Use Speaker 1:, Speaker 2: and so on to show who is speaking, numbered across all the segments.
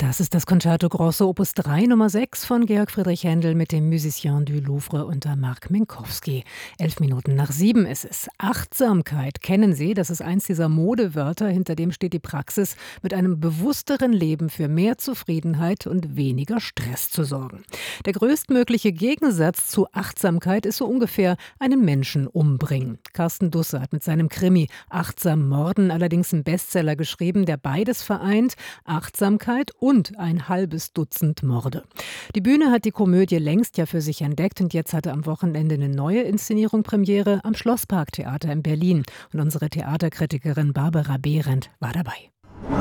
Speaker 1: Das ist das Concerto Grosso Opus 3 Nummer 6 von Georg Friedrich Händel mit dem Musicien du Louvre unter Marc Minkowski. 7:11 ist es. Achtsamkeit, kennen Sie? Das ist eins dieser Modewörter, hinter dem steht die Praxis, mit einem bewussteren Leben für mehr Zufriedenheit und weniger Stress zu sorgen. Der größtmögliche Gegensatz zu Achtsamkeit ist so ungefähr einen Menschen umbringen. Carsten Dusse hat mit seinem Krimi Achtsam Morden allerdings einen Bestseller geschrieben, der beides vereint: Achtsamkeit und ein halbes Dutzend Morde. Die Bühne hat die Komödie längst ja für sich entdeckt und jetzt hatte am Wochenende eine neue Inszenierung Premiere am Schlossparktheater in Berlin. Und unsere Theaterkritikerin Barbara Behrendt war dabei.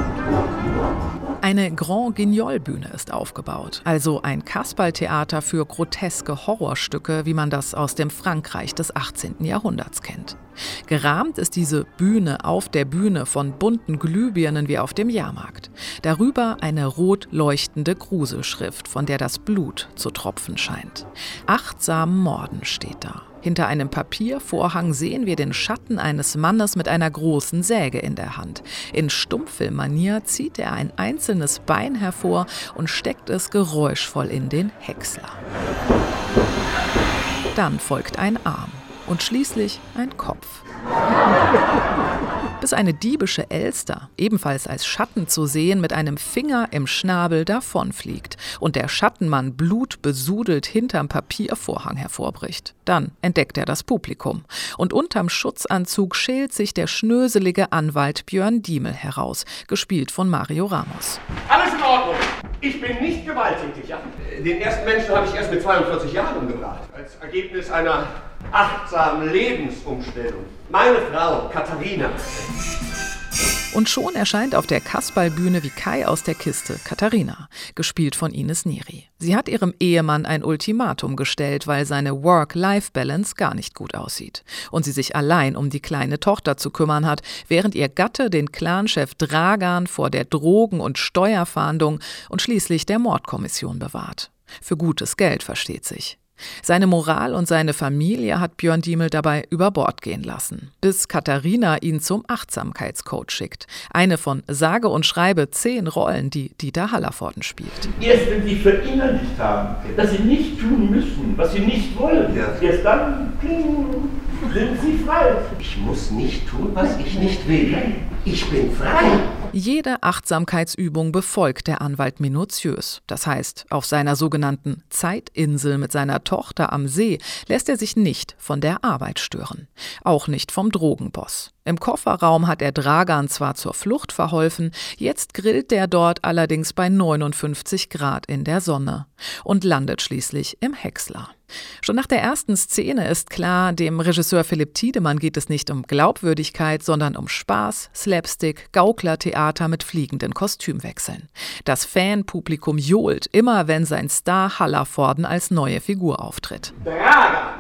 Speaker 2: Eine Grand-Guignol-Bühne ist aufgebaut, also ein Kasperltheater für groteske Horrorstücke, wie man das aus dem Frankreich des 18. Jahrhunderts kennt. Gerahmt ist diese Bühne auf der Bühne von bunten Glühbirnen wie auf dem Jahrmarkt. Darüber eine rot leuchtende Gruselschrift, von der das Blut zu tropfen scheint. Achtsam Morden steht da. Hinter einem Papiervorhang sehen wir den Schatten eines Mannes mit einer großen Säge in der Hand. In Stummfilmmanier zieht er ein einzelnes Bein hervor und steckt es geräuschvoll in den Häcksler. Dann folgt ein Arm und schließlich ein Kopf. Bis eine diebische Elster, ebenfalls als Schatten zu sehen, mit einem Finger im Schnabel davonfliegt und der Schattenmann blutbesudelt hinterm Papiervorhang hervorbricht. Dann entdeckt er das Publikum und unterm Schutzanzug schält sich der schnöselige Anwalt Björn Diemel heraus, gespielt von Mario Ramos.
Speaker 3: Alles in Ordnung. Ich bin nicht gewalttätig. Ja? Den ersten Menschen habe ich erst mit 42 Jahren umgebracht. Als Ergebnis einer achtsamen Lebensumstellung. Meine Frau, Katharina.
Speaker 2: Und schon erscheint auf der Kasperlbühne wie Kai aus der Kiste Katharina, gespielt von Ines Neri. Sie hat ihrem Ehemann ein Ultimatum gestellt, weil seine Work-Life-Balance gar nicht gut aussieht. Und sie sich allein um die kleine Tochter zu kümmern hat, während ihr Gatte den Clanchef Dragan vor der Drogen- und Steuerfahndung und schließlich der Mordkommission bewahrt. Für gutes Geld, versteht sich. Seine Moral und seine Familie hat Björn Diemel dabei über Bord gehen lassen, bis Katharina ihn zum Achtsamkeitscoach schickt. Eine von sage und schreibe 10 Rollen, die Dieter Hallervorden spielt.
Speaker 4: Erst wenn Sie verinnerlicht haben, dass Sie nicht tun müssen, was Sie nicht wollen, erst dann sind Sie frei.
Speaker 3: Ich muss nicht tun, was ich nicht will. Ich bin frei.
Speaker 2: Jede Achtsamkeitsübung befolgt der Anwalt minutiös. Das heißt, auf seiner sogenannten Zeitinsel mit seiner Tochter am See lässt er sich nicht von der Arbeit stören. Auch nicht vom Drogenboss. Im Kofferraum hat er Dragan zwar zur Flucht verholfen, jetzt grillt der dort allerdings bei 59 Grad in der Sonne und landet schließlich im Häcksler. Schon nach der ersten Szene ist klar, dem Regisseur Philipp Tiedemann geht es nicht um Glaubwürdigkeit, sondern um Spaß, Slapstick, Gauklertheater mit fliegenden Kostümwechseln. Das Fanpublikum johlt immer, wenn sein Star Hallervorden als neue Figur auftritt.
Speaker 3: Dragan!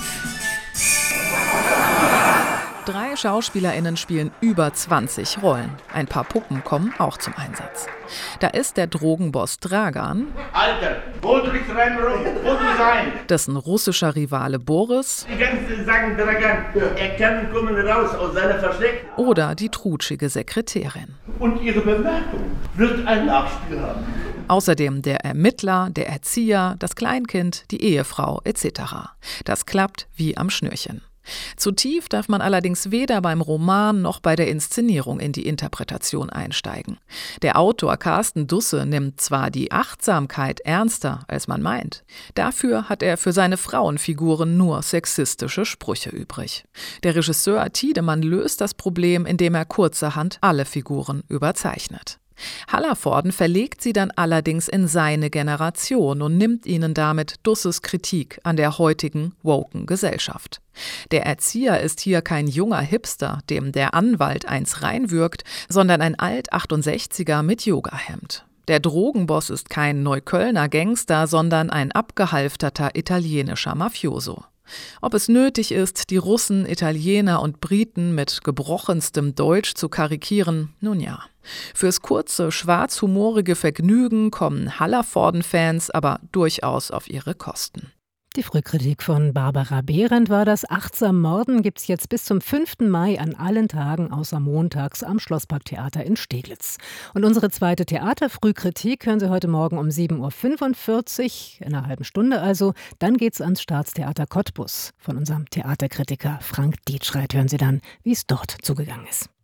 Speaker 2: 3 SchauspielerInnen spielen über 20 Rollen. Ein paar Puppen kommen auch zum Einsatz. Da ist der Drogenboss Dragan,
Speaker 4: Alter, wo drückst du rein, wo du sein?
Speaker 2: dessen russischer Rivale Boris
Speaker 4: Die ganze sagen Dragan, er kann kommen raus aus seiner Versteck.
Speaker 2: oder die trutschige Sekretärin.
Speaker 4: Und ihre Bemerkung wird ein Nachspiel haben.
Speaker 2: Außerdem der Ermittler, der Erzieher, das Kleinkind, die Ehefrau etc. Das klappt wie am Schnürchen. Zu tief darf man allerdings weder beim Roman noch bei der Inszenierung in die Interpretation einsteigen. Der Autor Carsten Dusse nimmt zwar die Achtsamkeit ernster, als man meint. Dafür hat er für seine Frauenfiguren nur sexistische Sprüche übrig. Der Regisseur Tiedemann löst das Problem, indem er kurzerhand alle Figuren überzeichnet. Hallervorden verlegt sie dann allerdings in seine Generation und nimmt ihnen damit Dusses Kritik an der heutigen woken Gesellschaft. Der Erzieher ist hier kein junger Hipster, dem der Anwalt eins reinwürgt, sondern ein Alt-68er mit Yogahemd. Der Drogenboss ist kein Neuköllner Gangster, sondern ein abgehalfterter italienischer Mafioso. Ob es nötig ist, die Russen, Italiener und Briten mit gebrochenstem Deutsch zu karikieren, nun ja. Fürs kurze, schwarzhumorige Vergnügen kommen Hallervorden-Fans aber durchaus auf ihre Kosten.
Speaker 1: Die Frühkritik von Barbara Behrendt war das. Achtsam Morden gibt's jetzt bis zum 5. Mai an allen Tagen außer montags am Schlossparktheater in Steglitz. Und unsere zweite Theaterfrühkritik hören Sie heute Morgen um 7.45 Uhr, in einer halben Stunde also. Dann geht's ans Staatstheater Cottbus. Von unserem Theaterkritiker Frank Dietschreit hören Sie dann, wie es dort zugegangen ist.